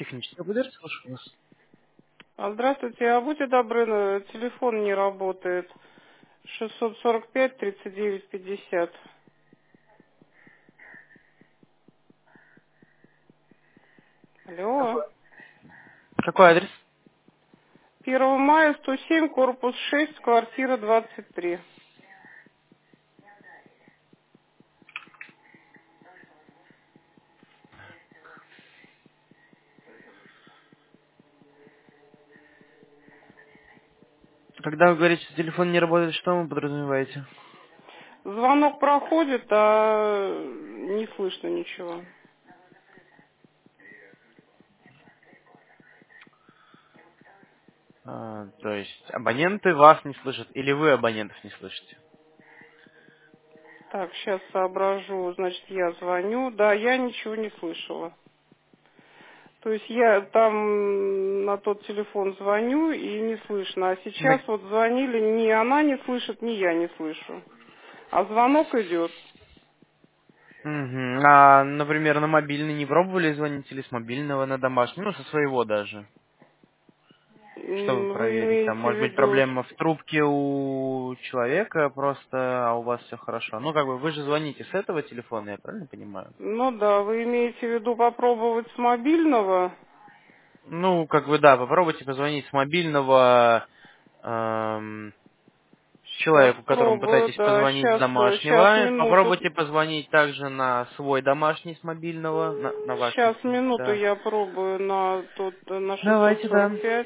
Техническая поддержка, слушаю вас. Здравствуйте, а будьте добры, телефон не работает. 645-39-50. Алло. Какой адрес? 1 мая, 107, корпус 6, квартира 23. Когда вы говорите, что телефон не работает, что вы подразумеваете? Звонок проходит, а не слышно ничего. То есть абоненты вас не слышат, или вы абонентов не слышите? Так, сейчас соображу. Значит, я звоню. Да, я ничего не слышала. То есть я там на тот телефон звоню и не слышно. А сейчас На- вот звонили, ни она не слышит, ни я не слышу. А звонок идет. Мгм. А, например, на мобильный не пробовали звонить или с мобильного на домашний? Ну, со своего даже. Чтобы Вы проверить. Там имеете в может быть виду, проблема в трубке у человека просто, а у вас все хорошо. Ну, как бы вы же звоните с этого телефона, я правильно понимаю? ну да, вы имеете в виду попробовать с мобильного? Ну, как бы да, попробуйте позвонить с мобильного Сейчас человеку, которому пробую, пытаетесь да, позвонить с сейчас домашнего. минуту. Попробуйте позвонить также на свой домашний с мобильного, на ваш, Сейчас минуту да. я пробую на тот, на Давайте, да. 645.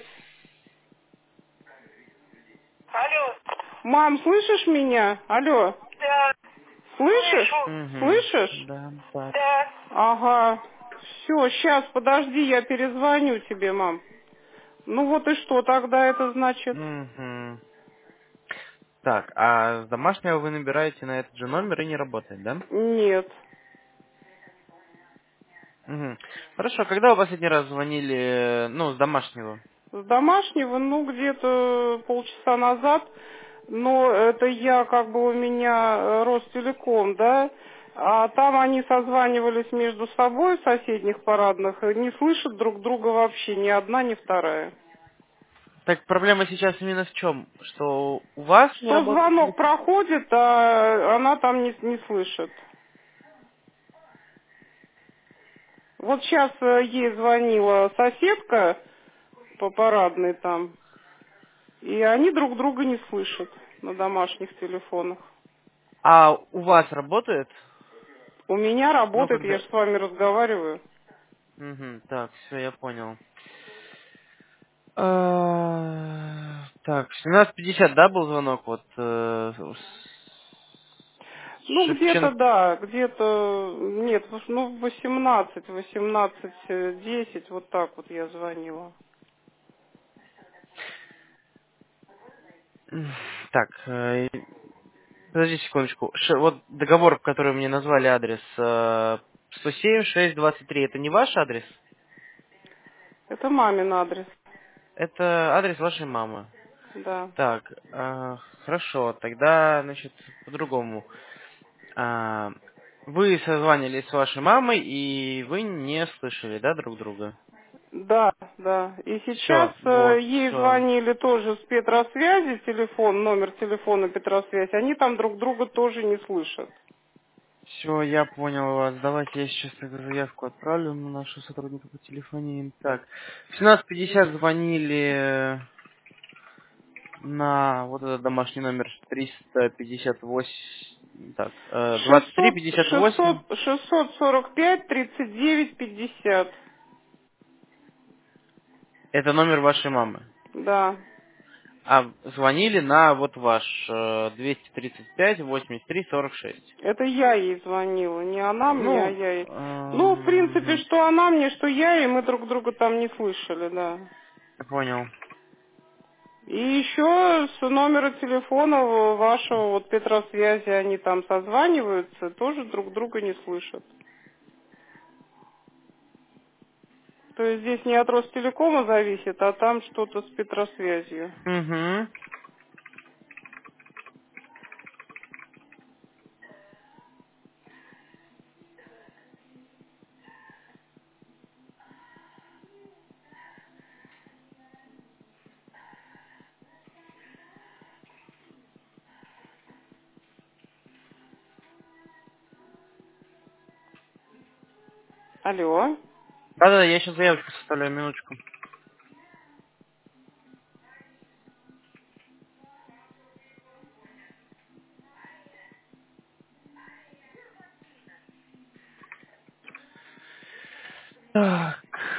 Алло. Мам, слышишь меня? Алло. Да. Слышишь? Слышу. Угу. Слышишь? Да, так. Да. Ага. Все, сейчас, подожди, я перезвоню тебе, мам. Ну вот и что тогда это значит? Угу. Так, а с домашнего вы набираете на этот же номер и не работает, да? Нет. Угу. Хорошо, когда вы последний раз звонили, ну, с домашнего? С домашнего, ну, где-то полчаса назад, но это я, как бы у меня Ростелеком, да, а там они созванивались между собой в соседних парадных, и не слышат друг друга вообще, ни одна, ни вторая. Так проблема сейчас именно в чем? Что у вас не Что работает звонок телефон? проходит, а она там не слышит. Вот сейчас ей звонила соседка по парадной там, и они друг друга не слышат на домашних телефонах. А у вас работает? У меня Ну, работает, я когда... же с вами разговариваю. Угу, так, все, я понял. Так, в 17:50, да, был звонок вот Ну, где-то, Шевченко. да, где-то, нет, ну, 18:10, вот так вот я звонила. Так, подожди секундочку. Вот договор, который вы мне назвали адрес, 107-623, это не ваш адрес? Это мамин адрес, Это адрес вашей мамы. да. Так, хорошо, тогда, значит, по-другому. А, Вы созванивались с вашей мамой, и вы не слышали, да, друг друга? Да, да. И сейчас Все, вот, ей все. звонили тоже с Петросвязи, телефон, номер телефона Петросвязи, они там друг друга тоже не слышат. Все, я понял вас. Давайте я сейчас тогда заявку отправлю на нашу сотрудника по телефонии. Так, в 17:50 звонили на вот этот домашний номер 358, так, 2358. 645-39-50. Это номер вашей мамы. Да. А звонили на вот ваш 235-83-46. Это я ей звонила, не она мне, а Ну, я ей. Ну, в принципе, что она мне, что я ей, мы друг друга там не слышали, да. я понял. И еще с номера телефона вашего вот Петросвязи они там созваниваются, тоже друг друга не слышат. То есть здесь не от Ростелекома зависит, а там что-то с Петросвязью. Угу. Алло. Да-да, я сейчас заявочку составляю, минуточку. Так.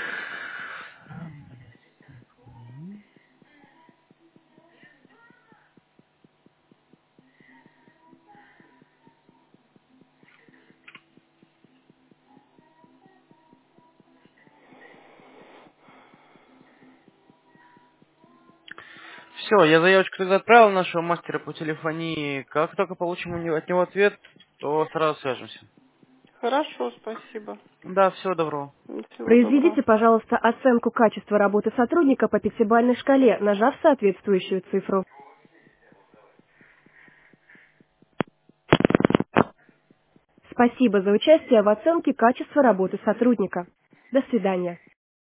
Все, я заявочку тогда отправил нашего мастера по телефонии. Как только получим от него ответ, то сразу свяжемся. Хорошо, спасибо. Да, всего доброго. Всего доброго. Произведите, пожалуйста, оценку качества работы сотрудника по пятибалльной шкале, нажав соответствующую цифру. Спасибо за участие в оценке качества работы сотрудника. До свидания.